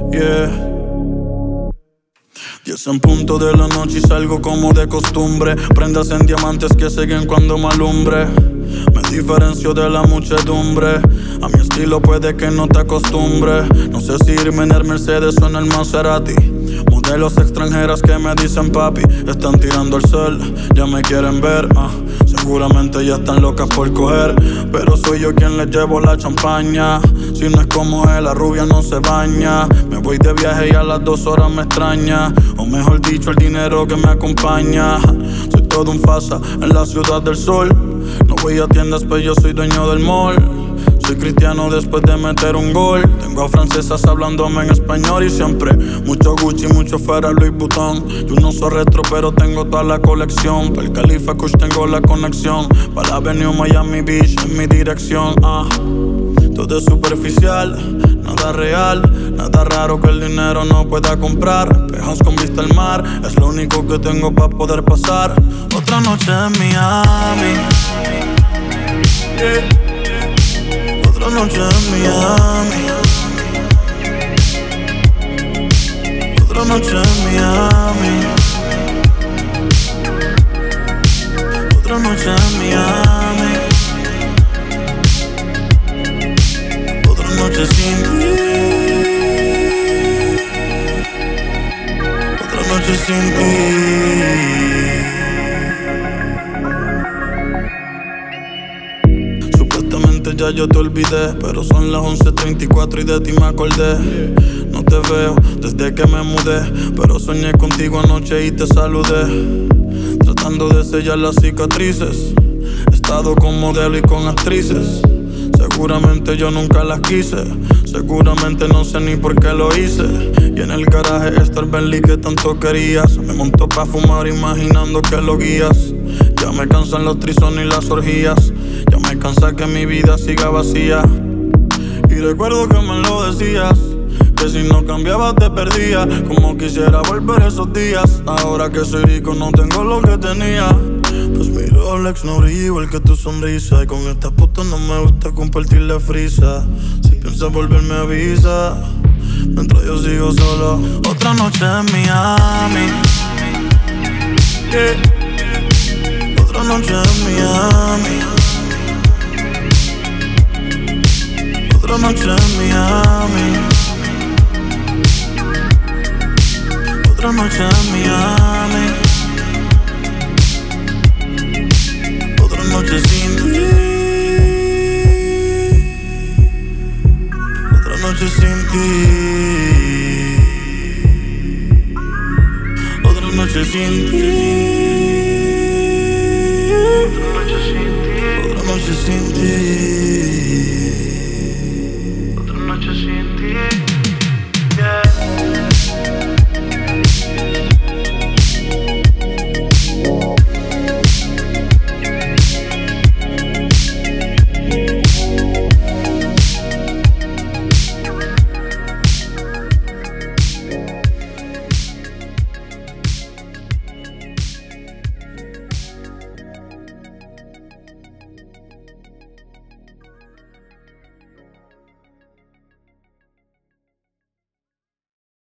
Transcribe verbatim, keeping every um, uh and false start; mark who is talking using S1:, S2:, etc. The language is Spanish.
S1: Yeah. Diez en punto de la noche y salgo como de costumbre. Prendas en diamantes que siguen cuando me alumbre. Me diferencio de la muchedumbre. A mi estilo puede que no te acostumbres. No sé si irme en el Mercedes o en el Maserati. Modelos extranjeras que me dicen papi. Están tirando el cel, ya me quieren ver, uh. Seguramente ya están locas por coger, pero soy yo quien les llevo la champaña. Si no es como él, la rubia no se baña. Me voy de viaje y a las dos horas me extraña. O mejor dicho, el dinero que me acompaña. Soy todo un fasa en la ciudad del sol. No voy a tiendas, pero yo soy dueño del mall. Soy cristiano después de meter un gol. Tengo a francesas hablándome en español y siempre mucho Gucci, mucho Ferrari, Louis Vuitton. Yo no soy retro, pero tengo toda la colección. Pa' el Califa Kush tengo la conexión. Pa' la Avenue Miami Beach en mi dirección. Ah, todo es superficial, nada real. Nada raro que el dinero no pueda comprar. Pejas con vista al mar, es lo único que tengo pa' poder pasar otra noche en Miami. Yeah. Otra noche en Miami. Otra noche en Miami. Otra noche en Miami. Otra noche sin ti. Otra noche sin ti. Ya yo te olvidé, pero son las once treinta y cuatro y de ti me acordé. No te veo desde que me mudé, pero soñé contigo anoche y te saludé. Tratando de sellar las cicatrices. He estado con modelo y con actrices. Seguramente yo nunca las quise. Seguramente no sé ni por qué lo hice. Y en el garaje está el Bentley que tanto querías. Me montó pa' fumar imaginando que lo guías. Ya me cansan los trisones y las orgías. Ya me cansa que mi vida siga vacía. Y recuerdo que me lo decías, que si no cambiabas te perdía. Como quisiera volver esos días. Ahora que soy rico no tengo lo que tenía. Pues mi Rolex no brilla igual que tu sonrisa. Y con esta puta no me gusta compartir la frisa. Si piensas volver me avisa. Mientras yo sigo solo. Otra noche en Miami. Yeah. Otra noche en Miami. Otra noche en Miami. Otra noche en Miami. Otra noche sin ti. Otra noche sin ti. Otra noche sin ti. Otra noche sin ti.